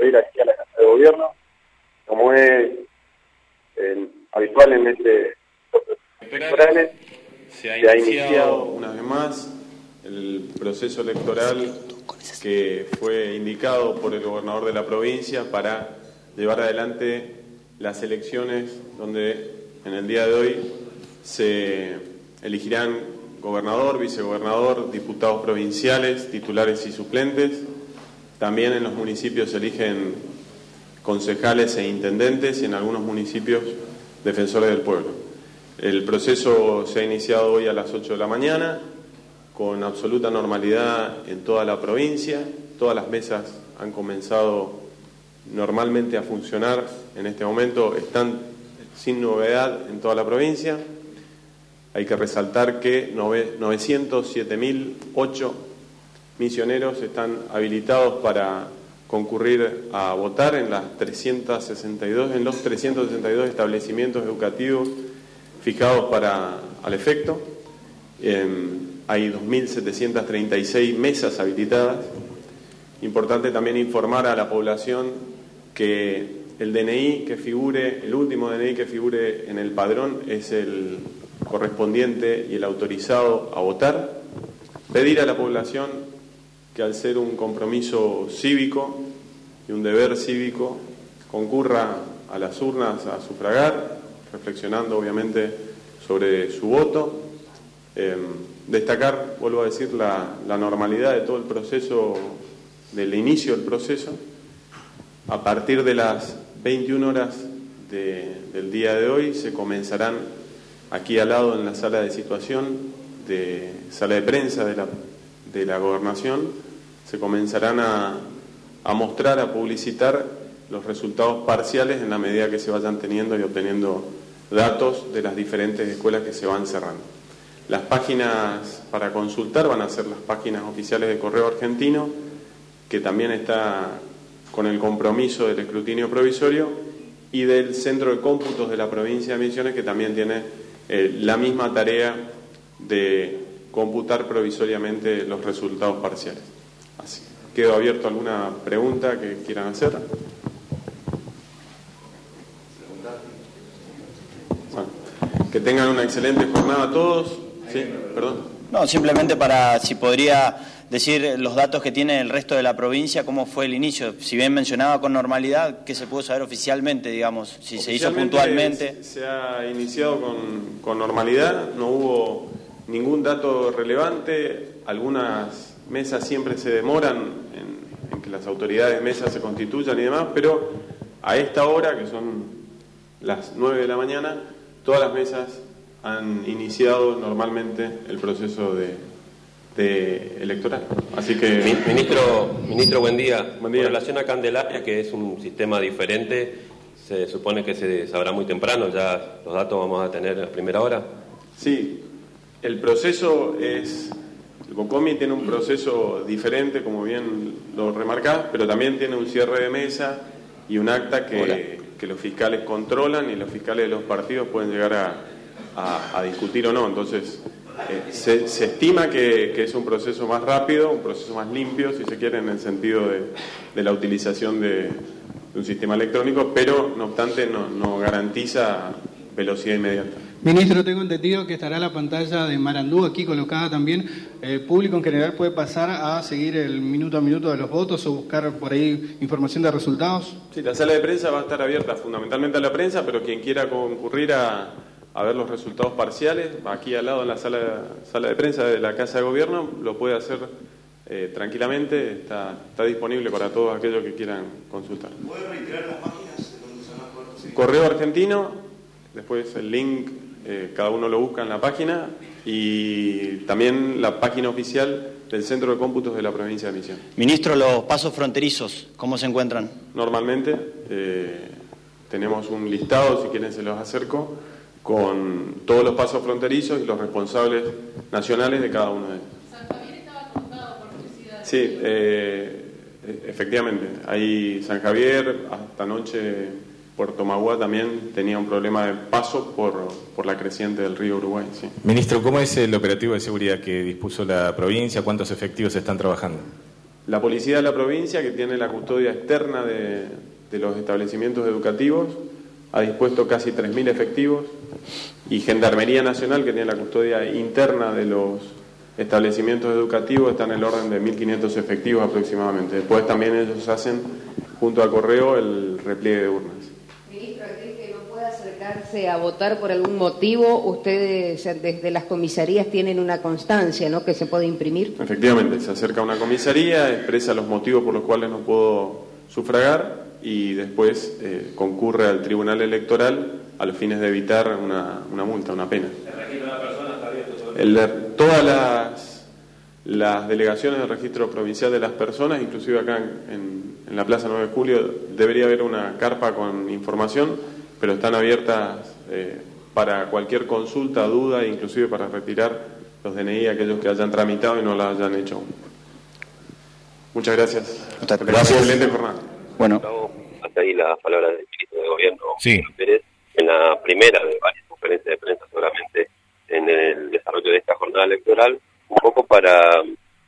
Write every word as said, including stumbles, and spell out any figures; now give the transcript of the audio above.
ir aquí a la Casa de Gobierno, como es eh, habitual en este electorales. Se ha iniciado, se ha iniciado una vez más el proceso electoral que fue indicado por el gobernador de la provincia para llevar adelante las elecciones donde en el día de hoy se elegirán gobernador, vicegobernador, diputados provinciales, titulares y suplentes. También en los municipios se eligen concejales e intendentes y en algunos municipios defensores del pueblo. El proceso se ha iniciado hoy a las ocho de la mañana con absoluta normalidad en toda la provincia. Todas las mesas han comenzado normalmente a funcionar en este momento, están sin novedad en toda la provincia. Hay que resaltar que novecientos siete mil ocho misioneros están habilitados para concurrir a votar en las trescientos sesenta y dos, en los trescientos sesenta y dos establecimientos educativos fijados para al efecto. Eh, hay dos mil setecientas treinta y seis mesas habilitadas. Importante también informar a la población que el D N I que figure, el último D N I que figure en el padrón es el correspondiente y el autorizado a votar. Pedir a la población que al ser un compromiso cívico y un deber cívico concurra a las urnas a sufragar, reflexionando obviamente sobre su voto. Eh, destacar, vuelvo a decir, la, la normalidad de todo el proceso, del inicio del proceso. A partir de las veintiuna horas de, del día de hoy se comenzarán aquí al lado en la sala de situación, de sala de prensa de la, de la gobernación, se comenzarán a, a mostrar, a publicitar los resultados parciales en la medida que se vayan teniendo y obteniendo datos de las diferentes escuelas que se van cerrando. Las páginas para consultar van a ser las páginas oficiales de Correo Argentino, que también está con el compromiso del escrutinio provisorio, y del Centro de Cómputos de la provincia de Misiones, que también tiene eh, la misma tarea de computar provisoriamente los resultados parciales. Así, quedo abierto a alguna pregunta que quieran hacer. Bueno, que tengan una excelente jornada todos. Sí, perdón. No, simplemente para, si podría decir los datos que tiene el resto de la provincia, cómo fue el inicio. Si bien mencionaba con normalidad, ¿qué se pudo saber oficialmente, digamos? Si se hizo puntualmente. Se, se ha iniciado con, con normalidad, no hubo ningún dato relevante. Algunas mesas siempre se demoran en, en que las autoridades de mesa se constituyan y demás, pero a esta hora, que son las nueve de la mañana, todas las mesas han iniciado normalmente el proceso de, de electoral. Así que ministro, ministro, buen día. Buen día. Con relación a Candelaria, que es un sistema diferente, se supone que se sabrá muy temprano, ya los datos vamos a tener a primera hora. Sí, el proceso es, el BOCOMI tiene un proceso diferente, como bien lo remarcás, pero también tiene un cierre de mesa y un acta que, que los fiscales controlan y los fiscales de los partidos pueden llegar a A, a discutir o no. Entonces eh, se, se estima que, que es un proceso más rápido, un proceso más limpio, si se quiere, en el sentido de, de la utilización de, de un sistema electrónico, pero no obstante no, no garantiza velocidad inmediata. Ministro, tengo entendido que estará la pantalla de Marandú aquí colocada también. ¿El público en general puede pasar a seguir el minuto a minuto de los votos o buscar por ahí información de resultados? Sí, la sala de prensa va a estar abierta fundamentalmente a la prensa, pero quien quiera concurrir a a ver los resultados parciales, aquí al lado en la sala, sala de prensa de la Casa de Gobierno, lo puede hacer eh, tranquilamente, está, está disponible para todos aquellos que quieran consultar. ¿Puede reiterar las páginas de donde se van a poder seguir? Correo Argentino, después el link, eh, cada uno lo busca en la página, y también la página oficial del Centro de Cómputos de la provincia de Misiones. Ministro, los pasos fronterizos, ¿cómo se encuentran? Normalmente, eh, tenemos un listado, si quieren se los acerco, con todos los pasos fronterizos y los responsables nacionales de cada uno de ellos. San Javier estaba cortado por necesidad. Sí, eh, efectivamente. Ahí San Javier, hasta anoche Puerto Magua también tenía un problema de paso por, por la creciente del río Uruguay. Sí. Ministro, ¿cómo es el operativo de seguridad que dispuso la provincia? ¿Cuántos efectivos están trabajando? La Policía de la provincia, que tiene la custodia externa de, de los establecimientos educativos, ha dispuesto casi tres mil efectivos, y Gendarmería Nacional, que tiene la custodia interna de los establecimientos educativos, está en el orden de mil quinientos efectivos aproximadamente. Después también ellos hacen, junto a Correo, el repliegue de urnas. Ministro, aquel que no pueda acercarse a votar por algún motivo, ustedes desde las comisarías tienen una constancia, ¿no?, que se puede imprimir. Efectivamente, se acerca a una comisaría, expresa los motivos por los cuales no puedo sufragar y después eh, concurre al Tribunal Electoral a los fines de evitar una, una multa, una pena. ¿El registro de la persona está abierto todo el El, todas las, las delegaciones del registro provincial de las personas, inclusive acá en, en, en la Plaza nueve de Julio, debería haber una carpa con información, pero están abiertas eh, para cualquier consulta, duda e inclusive para retirar los D N I a aquellos que hayan tramitado y no lo hayan hecho aún. Muchas gracias. Muchas gracias. Excelente jornada. Bueno. Hasta ahí las palabras del ministro de Gobierno, sí. Pérez, en la primera de varias conferencias de prensa seguramente en el desarrollo de esta jornada electoral, un poco para